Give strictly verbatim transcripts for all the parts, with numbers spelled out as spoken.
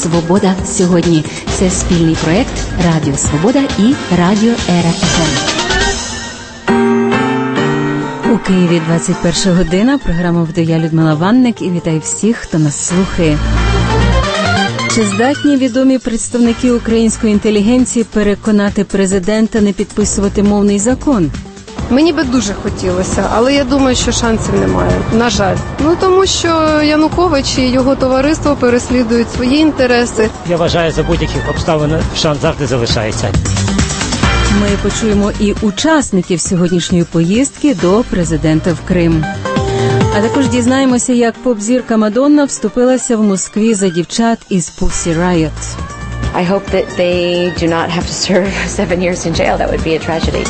«Свобода сьогодні». Це спільний проєкт Радіо Свобода і Радіо Ера еф ем. У Києві двадцять перша година. Програму веду я, Людмила Ванник, і вітаю всіх, хто нас слухає. Чи здатні відомі представники української інтелігенції переконати президента не підписувати мовний закон? Мені би дуже хотілося, але я думаю, що шансів немає, на жаль. Ну, тому що Янукович і його товариство переслідують свої інтереси. Я вважаю, за будь-яких обставин шанс завжди залишається. Ми почуємо і учасників сьогоднішньої поїздки до президента в Крим. А також дізнаємося, як поп-зірка Мадонна вступилася в Москві за дівчат із Pussy Riot. I hope that they do not have to serve seven years in jail. That would be a tragedy.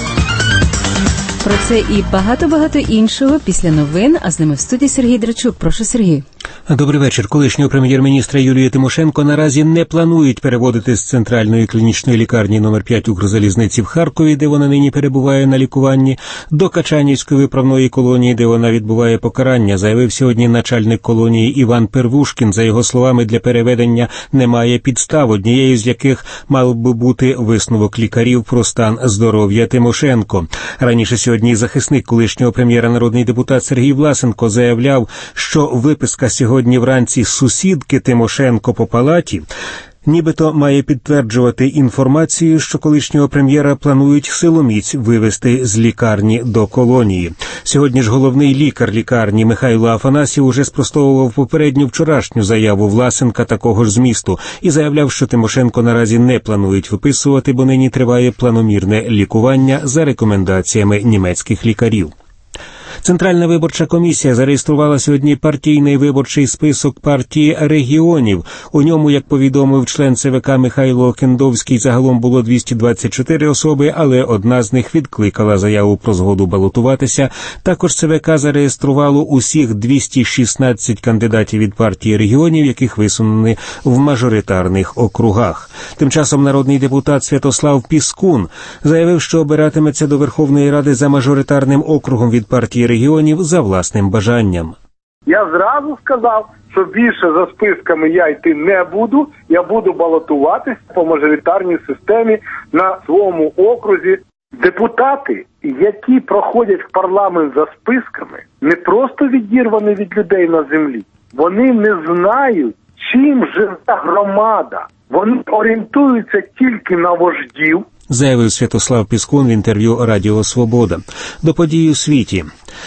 Про це і багато-багато іншого після новин, а з ними в студії Сергій Драчук. Прошу, Сергій. Добрий вечір. Колишнього прем'єр-міністра Юлії Тимошенко наразі не планують переводити з центральної клінічної лікарні номер п'ять Укрзалізниці в Харкові, де вона нині перебуває на лікуванні, до Качанівської виправної колонії, де вона відбуває покарання, заявив сьогодні начальник колонії Іван Первушкін. За його словами, для переведення немає підстав, однією з яких мав би бути висновок лікарів про стан здоров'я Тимошенко. Раніше сьогодні захисник колишнього прем'єра, народний депутат Сергій Власенко, заявляв, що виписка сьогодні вранці сусідки Тимошенко по палаті нібито має підтверджувати інформацію, що колишнього прем'єра планують силоміць вивезти з лікарні до колонії. Сьогодні ж головний лікар лікарні Михайло Афанасів уже спростовував попередню вчорашню заяву Власенка такого ж змісту і заявляв, що Тимошенко наразі не планують виписувати, бо нині триває планомірне лікування за рекомендаціями німецьких лікарів. Центральна виборча комісія зареєструвала сьогодні партійний виборчий список партії регіонів. У ньому, як повідомив член ЦВК Михайло Кендовський, загалом було двісті двадцять чотири особи, але одна з них відкликала заяву про згоду балотуватися. Також ЦВК зареєструвало усіх двісті шістнадцять кандидатів від партії регіонів, яких висунули в мажоритарних округах. Тим часом народний депутат Святослав Піскун заявив, що обиратиметься до Верховної Ради за мажоритарним округом від партії регіонів за власним бажанням. Я зразу сказав, що більше за списками я йти не буду, я буду балотуватись по мажоритарній системі на своєму окрузі. Депутати, які проходять в парламент за списками, не просто відірвані від людей на землі. Вони не знають, чим живе громада. Вони орієнтуються тільки на вождів, заявив Святослав Піскун в інтерв'ю Радіо Свобода. До подій у світі.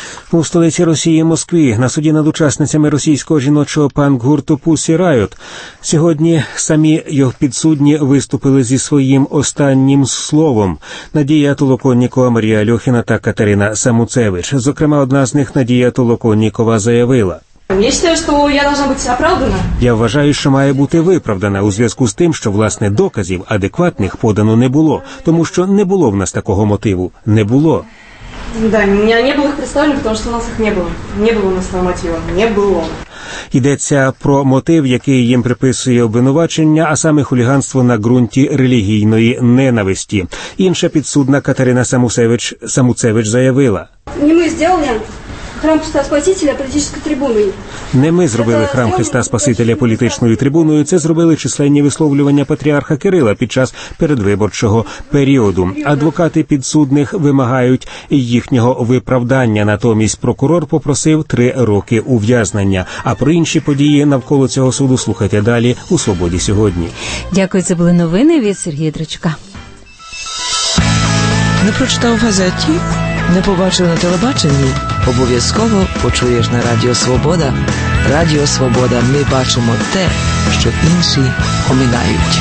У столиці Росії Москві на суді над учасницями російського жіночого панк-гурту Pussy Riot сьогодні самі його підсудні виступили зі своїм останнім словом. Надія Толоконнікова, Марія Альохіна та Катерина Самуцевич. Зокрема, одна з них, Надія Толоконнікова, заявила: Я вважаю, що я должна бути оправдана. Я вважаю, що має бути виправдана у зв'язку з тим, що, власне, доказів адекватних подано не було, тому що не було в нас такого мотиву. Не було. Да, у мене не було їх представлено, тому що у нас їх не було. Не було у нас того мотиву. Не було. Йдеться про мотив, який їм приписує обвинувачення, а саме хуліганство на ґрунті релігійної ненависті. Інша підсудна Катерина Самуцевич, Самуцевич заявила: Не ми зробили храм Христа Спасителя політичною трибуною. Не ми зробили храм Христа Спасителя політичною трибуною, це зробили численні висловлювання патріарха Кирила під час передвиборчого періоду. Адвокати підсудних вимагають їхнього виправдання, натомість прокурор попросив три роки ув'язнення. А про інші події навколо цього суду слухайте далі у «Свободі сьогодні». Дякую, це були новини від Сергія Драчука. Не прочитав в газеті? Не побачив на телебаченні? Обов'язково почуєш на Радіо Свобода. Радіо Свобода. Ми бачимо те, що інші оминають.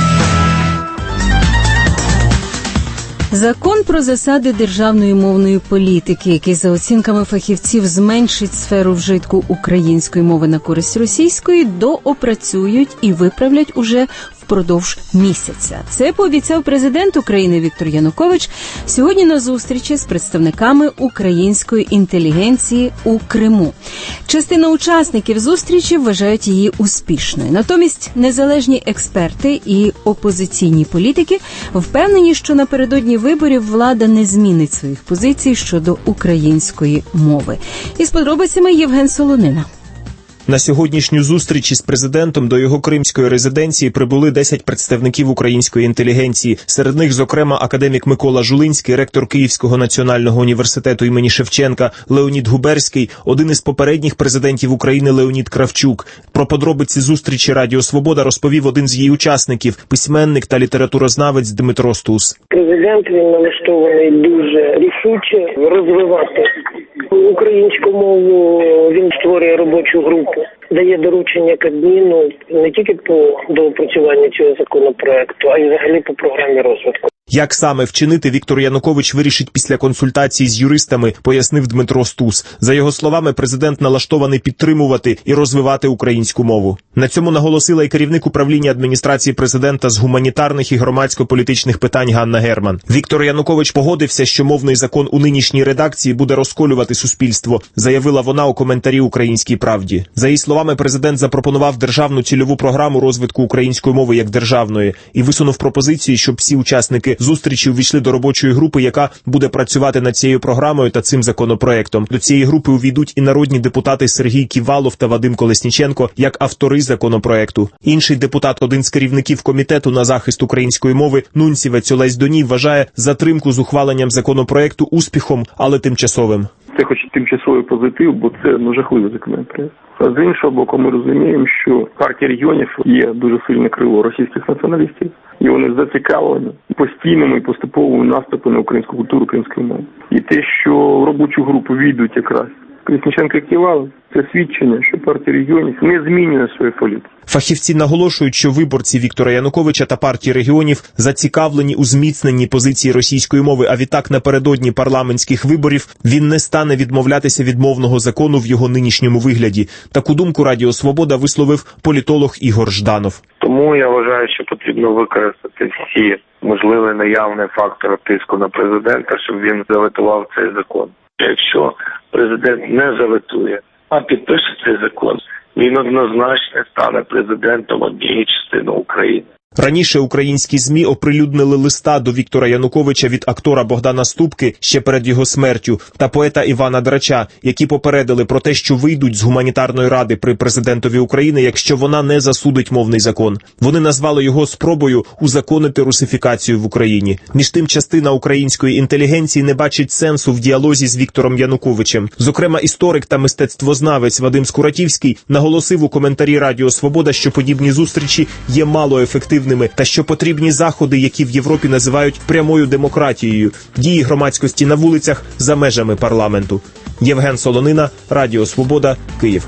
Закон про засади державної мовної політики, який за оцінками фахівців зменшить сферу вжитку української мови на користь російської, доопрацюють і виправлять уже впродовж місяця. Це пообіцяв президент України Віктор Янукович сьогодні на зустрічі з представниками української інтелігенції у Криму. Частина учасників зустрічі вважають її успішною. Натомість незалежні експерти і опозиційні політики впевнені, що напередодні виборів влада не змінить своїх позицій щодо української мови. Із подробицями Євген Солонина. На сьогоднішню зустріч із президентом до його кримської резиденції прибули десять представників української інтелігенції. Серед них, зокрема, академік Микола Жулинський, ректор Київського національного університету імені Шевченка, Леонід Губерський, один із попередніх президентів України Леонід Кравчук. Про подробиці зустрічі Радіо Свобода розповів один з її учасників, письменник та літературознавець Дмитро Стус. Президент, він налаштований дуже рішуче розвивати українську мову. Він створює робочу групу, дає доручення Кабміну не тільки по доопрацюванню цього законопроекту, а й взагалі по програмі розвитку. Як саме вчинити, Віктор Янукович вирішить після консультацій з юристами, пояснив Дмитро Стус. За його словами, президент налаштований підтримувати і розвивати українську мову. На цьому наголосила і керівник управління адміністрації президента з гуманітарних і громадсько-політичних питань Ганна Герман. Віктор Янукович погодився, що мовний закон у нинішній редакції буде розколювати суспільство, заявила вона у коментарі «Українській правді». За її словами, президент запропонував державну цільову програму розвитку української мови як державної і висунув пропозиції, щоб всі учасники зустрічі увійшли до робочої групи, яка буде працювати над цією програмою та цим законопроектом. До цієї групи увійдуть і народні депутати Сергій Ківалов та Вадим Колесніченко як автори законопроекту. Інший депутат, один з керівників комітету на захист української мови, нунцівець Олесь Доній, вважає затримку з ухваленням законопроекту успіхом, але тимчасовим. Це хоч тимчасовий позитив, бо це ну, жахливий законопроект. А з іншого боку, ми розуміємо, що партія регіонів є дуже сильне крило російських націоналістів, і вони зацікавлені постійними і поступовими наступи на українську культуру, українську мову. І те, що в робочу групу війдуть якраз Колесніченко і Ківалов, це свідчення, що партія регіонів не змінює свою політику. Фахівці наголошують, що виборці Віктора Януковича та партії регіонів зацікавлені у зміцненні позиції російської мови, а відтак напередодні парламентських виборів він не стане відмовлятися від мовного закону в його нинішньому вигляді. Таку думку Радіо Свобода висловив політолог Ігор Жданов. Тому я вважаю, що потрібно використати всі можливі наявні фактори тиску на президента, щоб він заветував цей закон. Якщо президент не заветує, а підпише цей закон, він однозначно стане президентом однієї частини України. Раніше українські ЗМІ оприлюднили листа до Віктора Януковича від актора Богдана Ступки ще перед його смертю та поета Івана Драча, які попередили про те, що вийдуть з гуманітарної ради при президентові України, якщо вона не засудить мовний закон. Вони назвали його спробою узаконити русифікацію в Україні. Між тим, частина української інтелігенції не бачить сенсу в діалозі з Віктором Януковичем. Зокрема, історик та мистецтвознавець Вадим Скуратівський наголосив у коментарі Радіо Свобода, що подібні зустрічі є малоефективними та що потрібні заходи, які в Європі називають прямою демократією, дії громадськості на вулицях за межами парламенту. Євген Солонина, Радіо Свобода, Київ.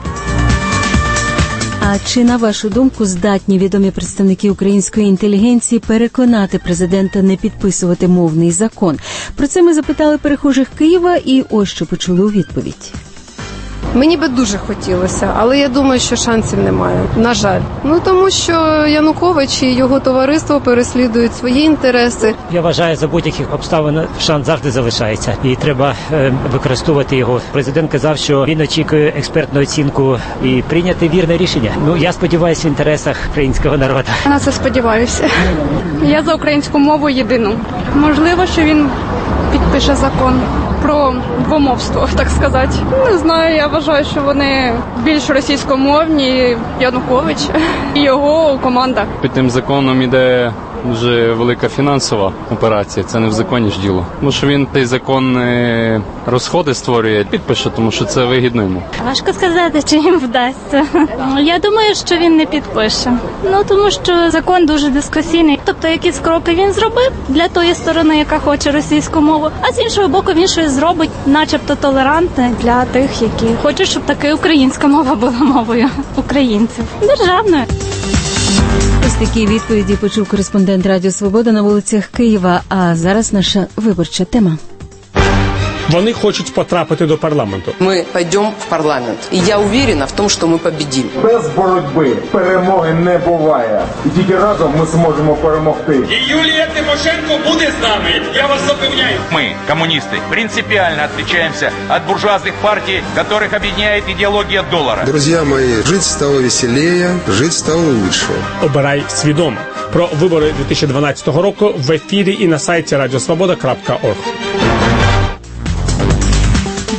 А чи, на вашу думку, здатні відомі представники української інтелігенції переконати президента не підписувати мовний закон? Про це ми запитали перехожих Києва і ось що почули у відповідь. Мені би дуже хотілося, але я думаю, що шансів немає, на жаль. Ну, тому що Янукович і його товариство переслідують свої інтереси. Я вважаю, за будь-яких обставин шанс завжди залишається. І треба е, використовувати його. Президент казав, що він очікує експертну оцінку і прийняти вірне рішення. Ну, я сподіваюся в інтересах українського народу. Я на це сподіваюся. Я за українську мову єдину. Можливо, що він підпише закон про двомовство, так сказати. Не знаю, я вважаю, що вони більш російськомовні, Янукович і його команда. Під тим законом іде дуже велика фінансова операція, це не в законі ж діло. Тому що він той закон розходи створює, підпише, тому що це вигідно йому. Важко сказати, чи їм вдасться. Я думаю, що він не підпише. Ну, тому що закон дуже дискусійний. Тобто, якісь кроки він зробив для тої сторони, яка хоче російську мову, а з іншого боку він щось зробить, начебто толерантне для тих, які хочуть, щоб таки українська мова була мовою українців. Державною. Ось такі відповіді почув кореспондент Радіо Свобода на вулицях Києва. А зараз наша виборча тема. Вони хочуть потрапити до парламенту. Ми підемо в парламент. І я впевнена в тому, що ми победимо. Без боротьби перемоги не буває. І тільки разом ми зможемо перемогти. І Юлія Тимошенко буде з нами. Я вас запевняю. Мы, коммунисты, принципиально отличаемся от буржуазных партий, которых объединяет идеология доллара. Друзья мои, жить стало веселее, жить стало лучше. Обирай свідомо. Про вибори дві тисячі дванадцятого року в ефірі і на сайті радіосвобода крапка орг.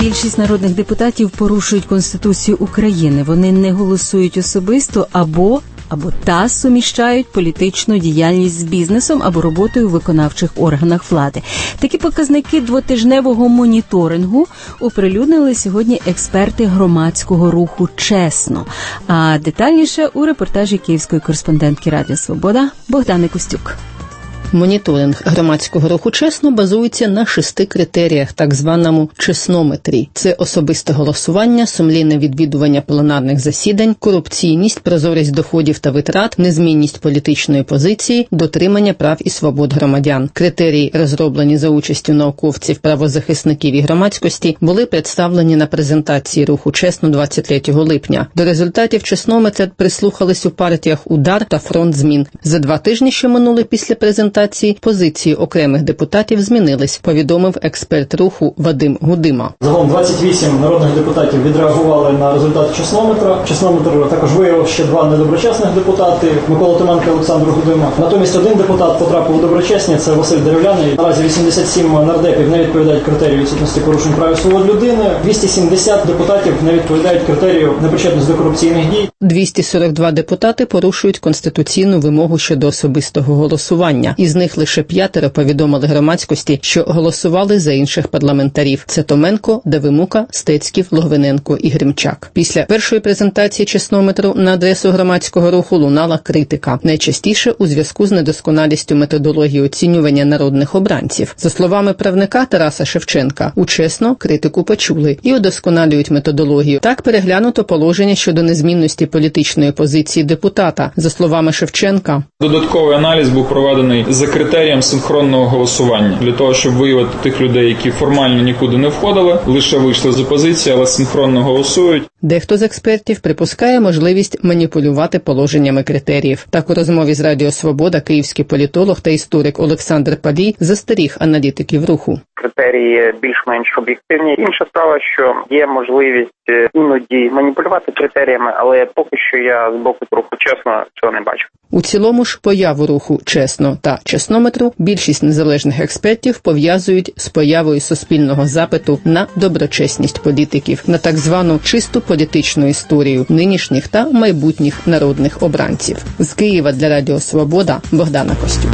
Більшість народних депутатів порушують Конституцію України. Вони не голосують особисто або або та суміщають політичну діяльність з бізнесом або роботою у виконавчих органах влади. Такі показники двотижневого моніторингу оприлюднили сьогодні експерти громадського руху «Чесно». А детальніше у репортажі київської кореспондентки Радіо Свобода Богдани Костюк. Моніторинг громадського руху «Чесно» базується на шести критеріях, так званому чеснометрі. Це особисте голосування, сумлінне відвідування пленарних засідань, корупційність, прозорість доходів та витрат, незмінність політичної позиції, дотримання прав і свобод громадян. Критерії, розроблені за участю науковців, правозахисників і громадськості, були представлені на презентації руху «Чесно» двадцять третього липня. До результатів чеснометра прислухались у партіях «Удар» та «Фронт змін». За два тижні, що минули після презентації, позиції окремих депутатів змінились, повідомив експерт руху Вадим Гудима. Загалом двадцять вісім народних депутатів відреагували на результат чеснометра. Чеснометр також виявив ще два недоброчесних депутати – Микола Томенко і Олександр Гудима. Натомість один депутат потрапив у доброчесні – це Василь Дерев'яний. Наразі вісімдесят сім нардепів не відповідають критерію відсутності порушень прав і свобод людини. двісті сімдесят депутатів не відповідають критерію непричетності до корупційних дій. двісті сорок два депутати порушують конституційну вимогу щодо особистого голосування. Із них лише п'ятеро повідомили громадськості, що голосували за інших парламентарів. Це Томенко, Давимука, Стецьків, Логвиненко і Гримчак. Після першої презентації чеснометру на адресу громадського руху лунала критика. Найчастіше у зв'язку з недосконалістю методології оцінювання народних обранців. За словами правника Тараса Шевченка, у «Чесно» критику почули і удосконалюють методологію. Так переглянуто положення щодо незмінності політичної позиції депутата. За словами Шевченка, додатковий аналіз був проведений за критерієм синхронного голосування, для того, щоб виявити тих людей, які формально нікуди не входили, лише вийшли з опозиції, але синхронно голосують. Дехто з експертів припускає можливість маніпулювати положеннями критеріїв. Так у розмові з Радіо Свобода київський політолог та історик Олександр Палій застеріг аналітиків руху. Критерії більш-менш об'єктивні. Інша справа, що є можливість іноді маніпулювати критеріями, але поки що я з боку руху «Чесно» цього не бачу. У цілому ж появу руху «Чесно» та чеснометру більшість незалежних експертів пов'язують з появою суспільного запиту на доброчесність політиків, на так звану чисту політичну історію нинішніх та майбутніх народних обранців. З Києва для Радіо Свобода Богдана Костюк.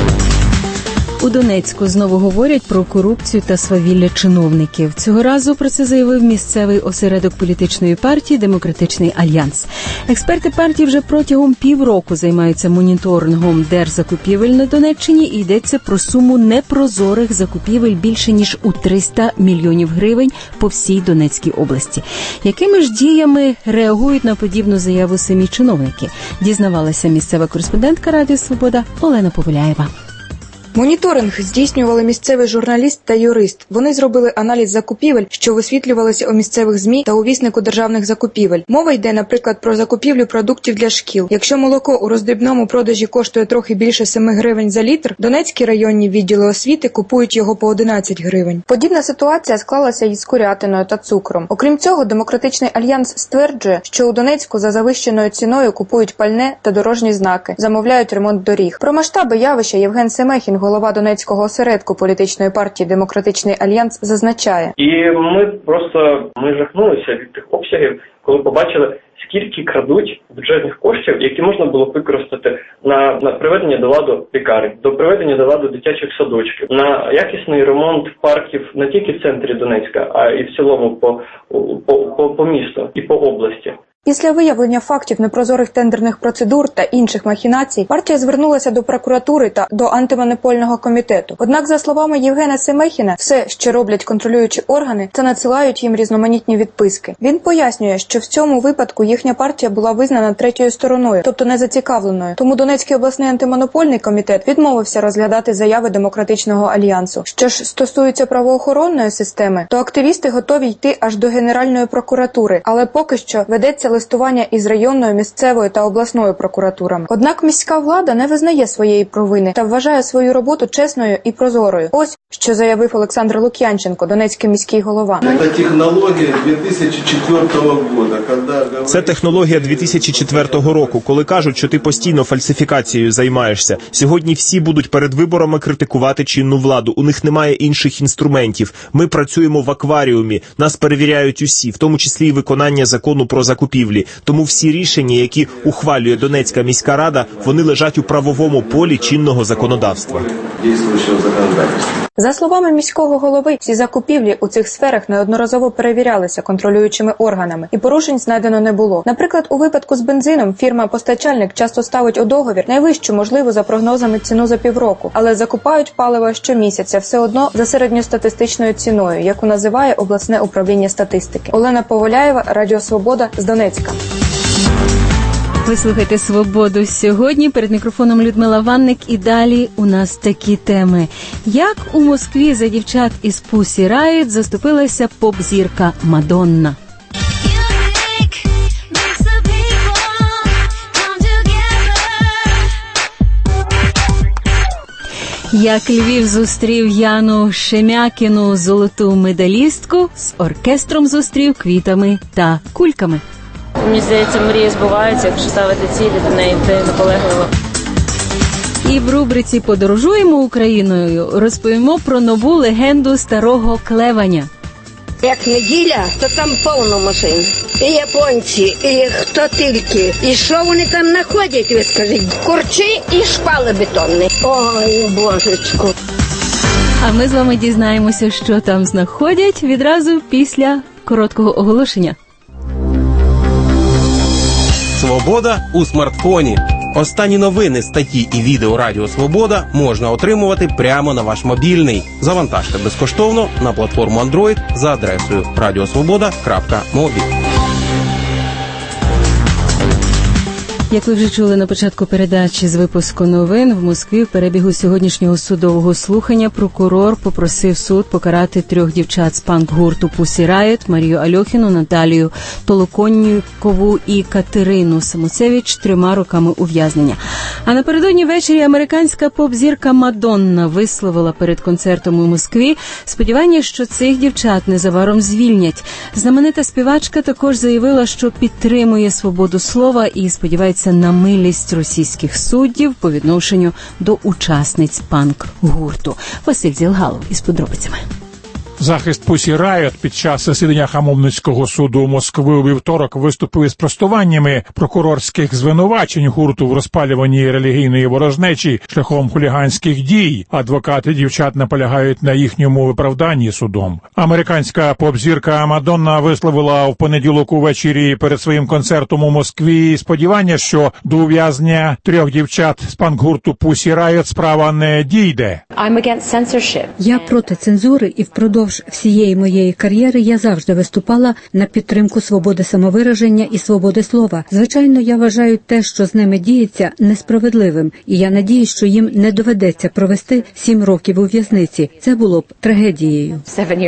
У Донецьку знову говорять про корупцію та свавілля чиновників. Цього разу про це заявив місцевий осередок політичної партії «Демократичний альянс». Експерти партії вже протягом півроку займаються моніторингом держзакупівель на Донеччині і йдеться про суму непрозорих закупівель більше ніж у триста мільйонів гривень по всій Донецькій області. Якими ж діями реагують на подібну заяву самі чиновники? Дізнавалася місцева кореспондентка Радіо Свобода Олена Повеляєва. Моніторинг здійснювали місцевий журналіст та юрист. Вони зробили аналіз закупівель, що висвітлювалися у місцевих ЗМІ та у віснику державних закупівель. Мова йде, наприклад, про закупівлю продуктів для шкіл. Якщо молоко у роздрібному продажі коштує трохи більше семи гривень за літр, донецькі районні відділи освіти купують його по одинадцять гривень. Подібна ситуація склалася із курятиною та цукром. Окрім цього, Демократичний альянс стверджує, що у Донецьку за завищеною ціною купують пальне та дорожні знаки, замовляють ремонт доріг. Про масштаби явища Євген Семехін, голова Донецького осередку політичної партії «Демократичний альянс», зазначає. І ми просто ми жахнулися від тих обсягів, коли побачили, скільки крадуть бюджетних коштів, які можна було б використати на, на приведення до ладу лікарень, до приведення до ладу дитячих садочків, на якісний ремонт парків не тільки в центрі Донецька, а і в цілому по, по, по, по місту і по області. Після виявлення фактів непрозорих тендерних процедур та інших махінацій, партія звернулася до прокуратури та до антимонопольного комітету. Однак, за словами Євгена Семехіна, все, що роблять контролюючі органи, це надсилають їм різноманітні відписки. Він пояснює, що в цьому випадку їхня партія була визнана третьою стороною, тобто не зацікавленою. Тому Донецький обласний антимонопольний комітет відмовився розглядати заяви Демократичного альянсу. Що ж стосується правоохоронної системи, то активісти готові йти аж до Генеральної прокуратури, але поки що ведеться листування із районною, місцевою та обласною прокуратурами. Однак міська влада не визнає своєї провини та вважає свою роботу чесною і прозорою. Ось що заявив Олександр Лук'янченко, донецький міський голова. Це технологія дві тисячі четвертого року. Це технологія дві тисячі четвертого року, коли кажуть, що ти постійно фальсифікацією займаєшся. Сьогодні всі будуть перед виборами критикувати чинну владу. У них немає інших інструментів. Ми працюємо в акваріумі. Нас перевіряють усі, в тому числі і виконання закону про закупівлі. Тому всі рішення, які ухвалює Донецька міська рада, вони лежать у правовому полі чинного законодавства. За словами міського голови, всі закупівлі у цих сферах неодноразово перевірялися контролюючими органами, і порушень знайдено не було. Наприклад, у випадку з бензином фірма-постачальник часто ставить у договір найвищу можливу за прогнозами ціну за півроку, але закупають паливо щомісяця все одно за середньостатистичною ціною, яку називає обласне управління статистики. Олена Поволяєва, Радіо Свобода з Донецька. Ви слухаєте «Свободу» сьогодні. Перед мікрофоном Людмила Ванник. І далі у нас такі теми. Як у Москві за дівчат із Pussy Riot заступилася поп-зірка Мадонна. Як Львів зустрів Яну Шемякіну, золоту медалістку, з оркестром зустрів квітами та кульками. Мені здається, мрії збуваються, якщо ставити цілі, до неї йти наполегливо. І в рубриці «Подорожуємо Україною» розповімо про нову легенду старого Клеваня. Як неділя, то там повно машин. І японці, і хто тільки. І що вони там знаходять, ви скажіть? Корчі і шпали бетонні. Ой, божечку. А ми з вами дізнаємося, що там знаходять відразу після короткого оголошення. Свобода у смартфоні. Останні новини, статті і відео Радіо Свобода можна отримувати прямо на ваш мобільний. Завантажте безкоштовно на платформу Android за адресою радіосвобода крапка мобі. Як ви вже чули на початку передачі з випуску новин, в Москві в перебігу сьогоднішнього судового слухання прокурор попросив суд покарати трьох дівчат з панк-гурту Pussy Riot, Марію Альохіну, Наталію Толоконнікову і Катерину Самуцевич трьома роками ув'язнення. А напередодні ввечері американська поп-зірка Мадонна висловила перед концертом у Москві сподівання, що цих дівчат незабаром звільнять. Знаменита співачка також заявила, що підтримує свободу слова і сподівається на милість російських суддів по відношенню до учасниць панк-гурту. Василь Зілгалов із подробицями. Захист Pussy Riot під час засідання Хамовницького суду Москви у вівторок виступив із простуваннями прокурорських звинувачень гурту в розпалюванні релігійної ворожнечі шляхом хуліганських дій. Адвокати дівчат наполягають на їхньому виправданні судом. Американська поп-зірка Мадонна висловила в понеділок увечері перед своїм концертом у Москві сподівання, що до ув'язнення трьох дівчат з панк-гурту Pussy Riot справа не дійде. Я проти цензури і впродовж всієї моєї кар'єри я завжди виступала на підтримку свободи самовираження і свободи слова. Звичайно, я вважаю те, що з ними діється, несправедливим, і я надіюсь, що їм не доведеться провести сім років у в'язниці. Це було б трагедією.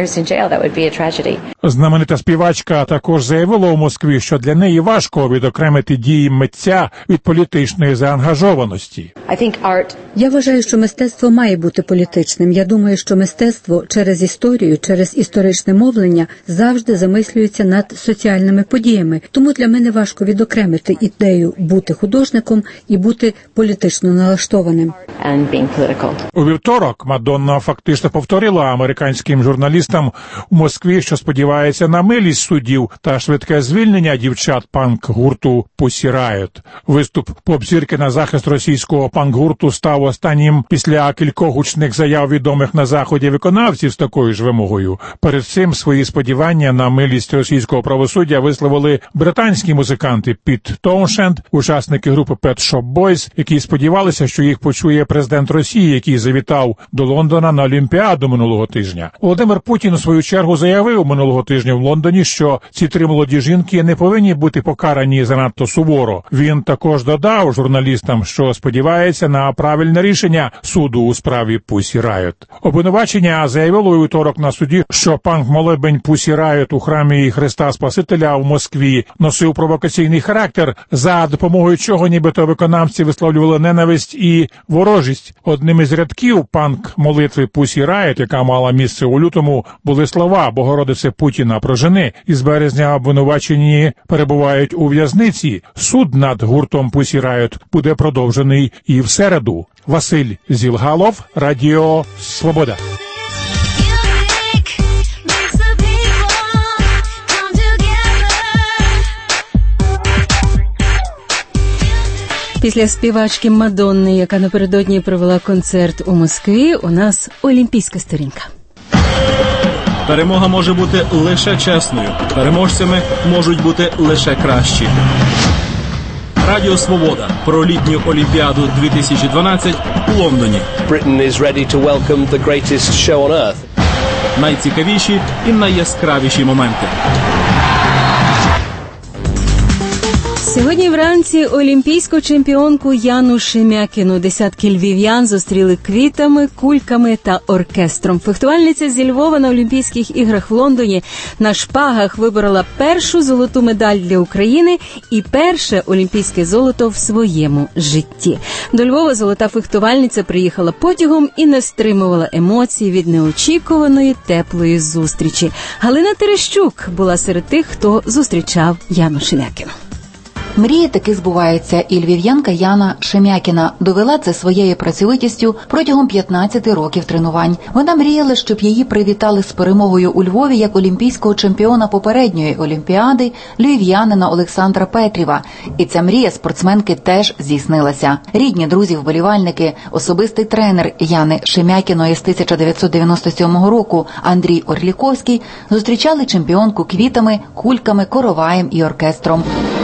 Знаменита співачка також заявила у Москві, що для неї важко відокремити дії митця від політичної заангажованості. Я вважаю, що мистецтво має бути політичним. Я думаю, що мистецтво через історію, через історичне мовлення завжди замислюється над соціальними подіями. Тому для мене важко відокремити ідею бути художником і бути політично налаштованим. У вівторок Мадонна фактично повторила американським журналістам у Москві, що сподівається на милість суддів та швидке звільнення дівчат панк-гурту Pussy Riot. Виступ поп-зірки на захист російського панк-гурту став останнім після кількох гучних заяв відомих на Заході виконавців з такою ж вимогою. Перед цим свої сподівання на милість російського правосуддя висловили британські музиканти Піт Тоуншенд, учасники групи Pet Shop Boys, які сподівалися, що їх почує президент Росії, який завітав до Лондона на Олімпіаду минулого тижня. Володимир Путін у свою чергу заявив минулого тижня в Лондоні, що ці три молоді жінки не повинні бути покарані занадто суворо. Він також додав журналістам, що сподівається на правильне рішення суду у справі Pussy Riot. Обвинувачення заявило у вівторок на на суді, що панк-молебень Pussy Riot у храмі Христа Спасителя в Москві носив провокаційний характер, за допомогою чого нібито виконавці висловлювали ненависть і ворожість. Одним із рядків панк-молитви Pussy Riot, яка мала місце у лютому, були слова «Богородице Путіна прожени». Із березня обвинувачені перебувають у в'язниці. Суд над гуртом Pussy Riot буде продовжений і в середу. Василь Зілгалов, Радіо Свобода. Після співачки Мадонни, яка напередодні провела концерт у Москві, у нас олімпійська сторінка. Перемога може бути лише чесною. Переможцями можуть бути лише кращі. Радіо Свобода про літню Олімпіаду дві тисячі дванадцять у Лондоні. Britain is ready to welcome the greatest show on earth. Найцікавіші і найяскравіші моменти. Сьогодні вранці олімпійську чемпіонку Яну Шемякіну десятки львів'ян зустріли квітами, кульками та оркестром. Фехтувальниця зі Львова на Олімпійських іграх в Лондоні на шпагах виборола першу золоту медаль для України і перше олімпійське золото в своєму житті. До Львова золота фехтувальниця приїхала потягом і не стримувала емоцій від неочікуваної теплої зустрічі. Галина Терещук була серед тих, хто зустрічав Яну Шемякіну. Мрії таки збуваються, і львів'янка Яна Шемякіна довела це своєю працьовитістю протягом п'ятнадцяти років тренувань. Вона мріяла, щоб її привітали з перемогою у Львові як олімпійського чемпіона попередньої олімпіади львів'янина Олександра Петрєва. І ця мрія спортсменки теж здійснилася. Рідні, друзі, вболівальники, особистий тренер Яни Шемякіної з тисяча дев'ятсот дев'яносто сьомого року Андрій Орліковський зустрічали чемпіонку квітами, кульками, короваєм і оркестром.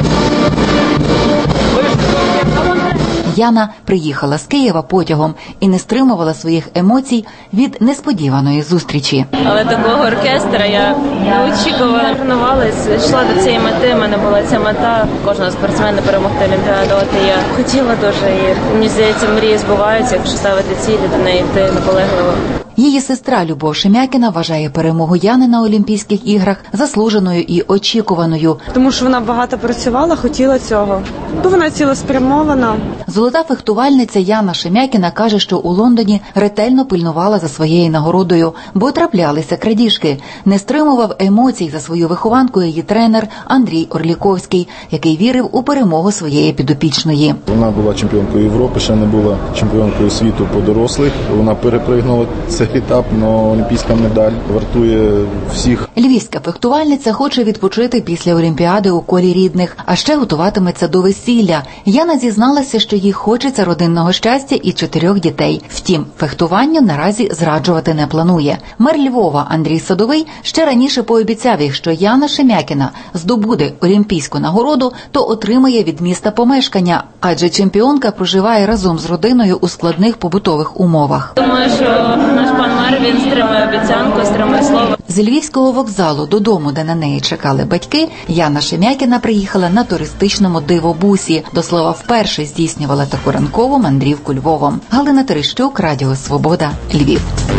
Яна приїхала з Києва потягом і не стримувала своїх емоцій від несподіваної зустрічі. Але такого оркестра я не очікувала. Тренувалася, йшла до цієї мети, в мене була ця мета кожного спортсмена перемогти Олімпіаду. От і я хотіла дуже, і мені здається, мрії збуваються, якщо ставити цілі, до неї йти наполегливо. Її сестра Любов Шемякіна вважає перемогу Яни на Олімпійських іграх заслуженою і очікуваною. Тому що вона багато працювала, хотіла цього. Бо вона цілеспрямована. Золота фехтувальниця Яна Шемякіна каже, що у Лондоні ретельно пильнувала за своєю нагородою, бо траплялися крадіжки. Не стримував емоцій за свою вихованку її тренер Андрій Орліковський, який вірив у перемогу своєї підопічної. Вона була чемпіонкою Європи, ще не була чемпіонкою світу по дорослих. Вона перепригнула цей етап, але олімпійська медаль вартує всіх. Львівська фехтувальниця хоче відпочити після Олімпіади у колі рідних, а ще готуватиметься до весілля. Яна зізналася, що їй хочеться родинного щастя і чотирьох дітей. Втім, фехтуванню наразі зраджувати не планує. Мер Львова Андрій Садовий ще раніше пообіцяв їх, що Яна Шемякіна здобуде олімпійську нагороду, то отримає від міста помешкання, адже чемпіонка проживає разом з родиною у складних побутових умовах. Думаю, що наш пан мер, він стримує обіцянку, стримує слово. З Львівського вокзалу додому, де на неї чекали батьки, Яна Шемякіна приїхала на туристичному дивобусі. До слова, вперше здійснювала таку ранкову мандрівку Львовом. Галина Терещук, Радіо Свобода, Львів.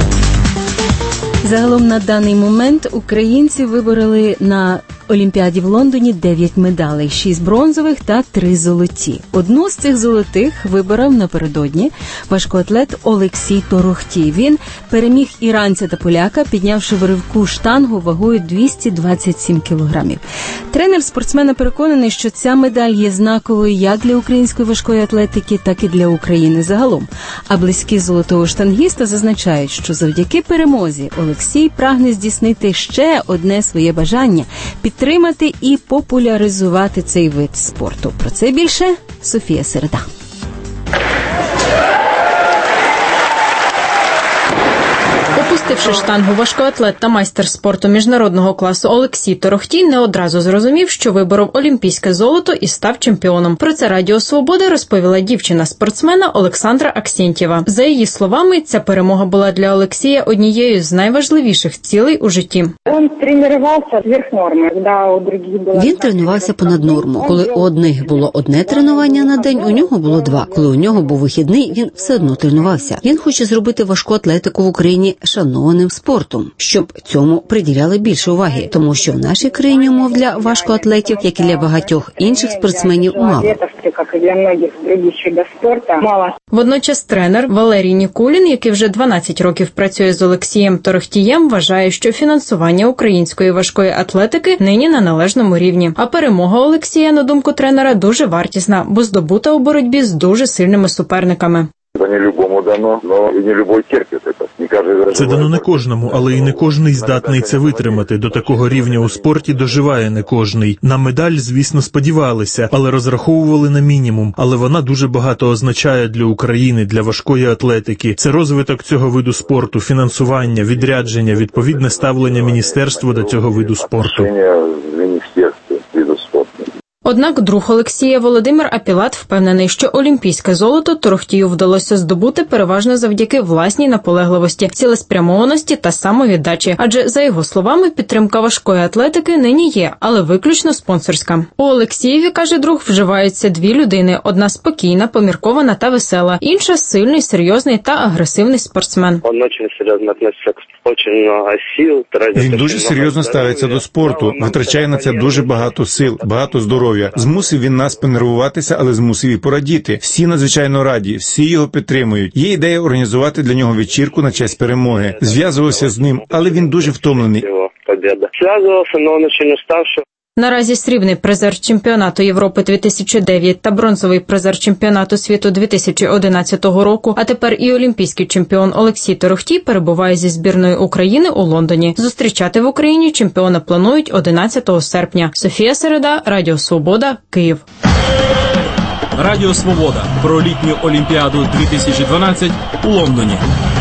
Загалом на даний момент українці вибороли на Олімпіаді в Лондоні дев'ять медалей, шість бронзових та три золоті. Одну з цих золотих виборов напередодні важкоатлет Олексій Торохтій. Він переміг іранця та поляка, піднявши в ривку штангу вагою двісті двадцять сім кілограмів. Тренер спортсмена переконаний, що ця медаль є знаковою як для української важкої атлетики, так і для України загалом. А близькі золотого штангіста зазначають, що завдяки перемозі Олексій прагне здійснити ще одне своє бажання – підтримати і популяризувати цей вид спорту. Про це більше Софія Середа. Опустивши штангу, важкоатлет та майстер спорту міжнародного класу Олексій Торохтій не одразу зрозумів, що виборов олімпійське золото і став чемпіоном. Про це Радіо Свобода розповіла дівчина-спортсмена Олександра Аксєнтєва. За її словами, ця перемога була для Олексія однією з найважливіших цілей у житті. Він тренувався понад норму. Коли у одних було одне тренування на день, у нього було два. Коли у нього був вихідний, він все одно тренувався. Він хоче зробити важку атлетику в Україні шановною спрямованим спортом, щоб цьому приділяли більше уваги, тому що в нашій країні умов для важкоатлетів, як і для багатьох інших спортсменів, мало. Водночас тренер Валерій Нікулін, який вже дванадцять років працює з Олексієм Торохтієм, вважає, що фінансування української важкої атлетики нині на належному рівні. А перемога Олексія, на думку тренера, дуже вартісна, бо здобута у боротьбі з дуже сильними суперниками. Це дано не кожному, але і не кожний здатний це витримати. До такого рівня у спорті доживає не кожний. На медаль, звісно, сподівалися, але розраховували на мінімум. Але вона дуже багато означає для України, для важкої атлетики. Це розвиток цього виду спорту, фінансування, відрядження, відповідне ставлення міністерства до цього виду спорту. Однак друг Олексія Володимир Апілат впевнений, що олімпійське золото Торохтію вдалося здобути переважно завдяки власній наполегливості, цілеспрямованості та самовіддачі. Адже, за його словами, підтримка важкої атлетики нині є, але виключно спонсорська. У Олексієві, каже друг, вживаються дві людини. Одна спокійна, поміркована та весела, інша сильний, серйозний та агресивний спортсмен. Він дуже серйозно ставиться до спорту, витрачає на це дуже багато сил, багато здоров'я. Змусив він нас понервуватися, але змусив і порадіти. Всі надзвичайно раді, всі його підтримують. Є ідея організувати для нього вечірку на честь перемоги. Зв'язувався з ним, але він дуже втомлений. Наразі срібний призер чемпіонату Європи дві тисячі дев'ять та бронзовий призер чемпіонату світу дві тисячі одинадцятого року, а тепер і олімпійський чемпіон Олексій Торохтій перебуває зі збірною України у Лондоні. Зустрічати в Україні чемпіона планують одинадцятого серпня. Софія Середа, Радіо Свобода, Київ. Радіо Свобода про літню Олімпіаду дві тисячі дванадцять у Лондоні.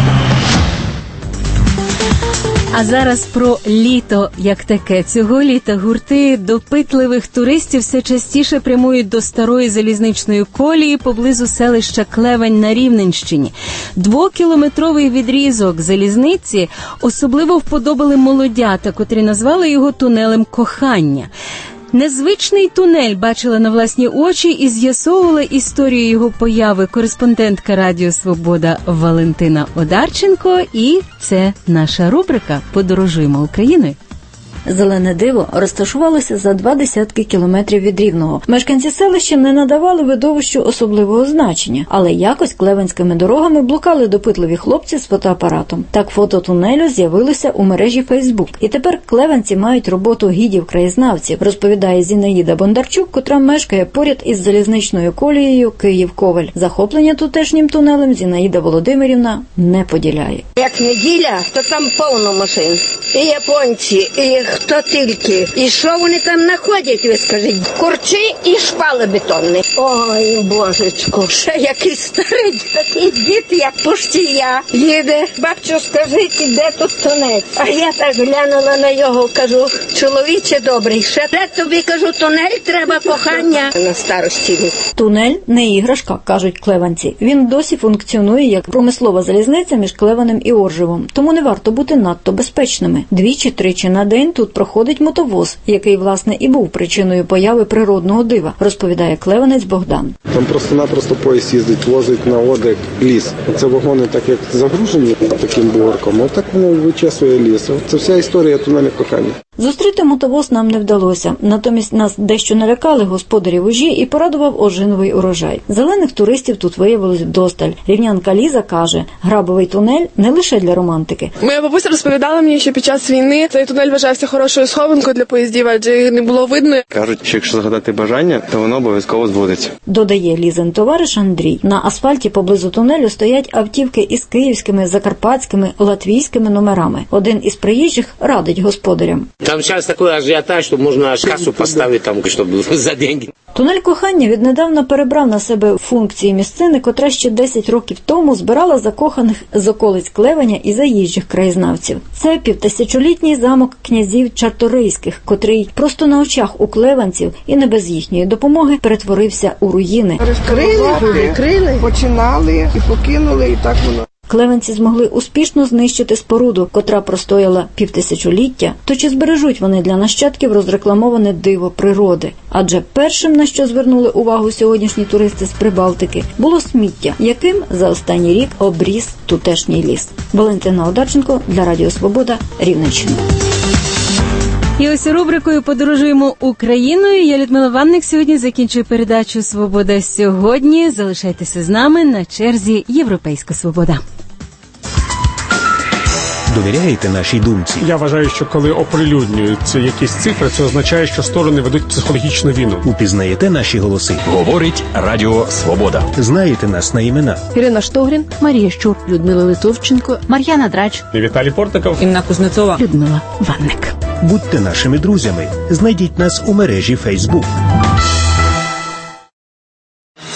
А зараз про літо як таке. Цього літа гурти допитливих туристів все частіше прямують до старої залізничної колії поблизу селища Клевень на Рівненщині. Двокілометровий відрізок залізниці особливо вподобали молодята, котрі назвали його тунелем кохання. Незвичний тунель бачила на власні очі і з'ясовувала історію його появи кореспондентка Радіо Свобода Валентина Одарченко. І це наша рубрика «Подорожуємо Україною». Зелене диво розташувалося за два десятки кілометрів від Рівного. Мешканці селища не надавали видовищу особливого значення, але якось клевенськими дорогами блукали допитливі хлопці з фотоапаратом. Так фото тунелю з'явилося у мережі Фейсбук. І тепер клевенці мають роботу гідів-краєзнавців, розповідає Зінаїда Бондарчук, котра мешкає поряд із залізничною колією Київ-Ковель. Захоплення тутешнім тунелем Зінаїда Володимирівна не поділяє. Як неділя, то там повно машин. І японці, і хто тільки. І що вони там знаходять, ви скажіть? Курчі і шпали бетонні. Ой, божечко, ще якийсь старий такий дід, як поштія, їде. Бабчо, скажіть, де тут тунель? А я так глянула на його, кажу, чоловіче добрий, ще де тобі, кажу, тунель треба кохання на старості. Тунель не іграшка, кажуть клеванці. Він досі функціонує як промислова залізниця між Клевенем і Оржевом, тому не варто бути надто безпечними. Двічі-тричі на день тут проходить мотовоз, який, власне, і був причиною появи природного дива, розповідає клевенець Богдан. Там просто-напросто поїзд їздить, возить на отдих ліс. Це вагони так як загружені таким бугорком, а так воно вичесує ліс. Це вся історія тунелю кохання. Зустріти мотовоз нам не вдалося. Натомість нас дещо налякали господарі вожі і порадував ожиновий урожай. Зелених туристів тут виявилось вдосталь. Рівнянка Ліза каже, грабовий тунель не лише для романтики. Моя бабуся розповідала мені, що під час війни цей тунель вважався хорошою схованкою для поїздів, адже їх не було видно. Кажуть, що якщо загадати бажання, то воно обов'язково збудеться. Додає Лізин товариш Андрій. На асфальті поблизу тунелю стоять автівки із київськими, закарпатськими, латвійськими номерами. Один із приїжджих радить господарям. Там зараз такий ажіотаж, що можна аж касу поставити, там, щоб за деньги. Тунель кохання віднедавна перебрав на себе функції місцини, котра ще десять років тому збирала закоханих з околиць Клевеня і заїжджих краєзнавців. Це півтисячолітній замок князів Чарторийських, котрий просто на очах у клевенців і не без їхньої допомоги перетворився у руїни. Розкрили, перекрили, починали і покинули, і так воно. Клевенці змогли успішно знищити споруду, котра простояла півтисячоліття, то чи збережуть вони для нащадків розрекламоване диво природи? Адже першим, на що звернули увагу сьогоднішні туристи з Прибалтики, було сміття, яким за останній рік обріс тутешній ліс. Валентина Одарченко для Радіо Свобода, Рівненщина. І ось рубрикою «Подорожуємо Україною». Я, Людмила Ванник, сьогодні закінчую передачу «Свобода сьогодні». Залишайтеся з нами, на черзі «Європейська свобода». Довіряєте нашій думці? Я вважаю, що коли оприлюднюються якісь цифри, це означає, що сторони ведуть психологічну війну. Упізнаєте наші голоси? Говорить Радіо Свобода. Знаєте нас на імена? Ірина Штогрін, Марія Щур, Людмила Литовченко, Мар'яна Драч, Віталій Портников, Інна Кузнецова, Людмила Ванник. Будьте нашими друзями. Знайдіть нас у мережі Facebook.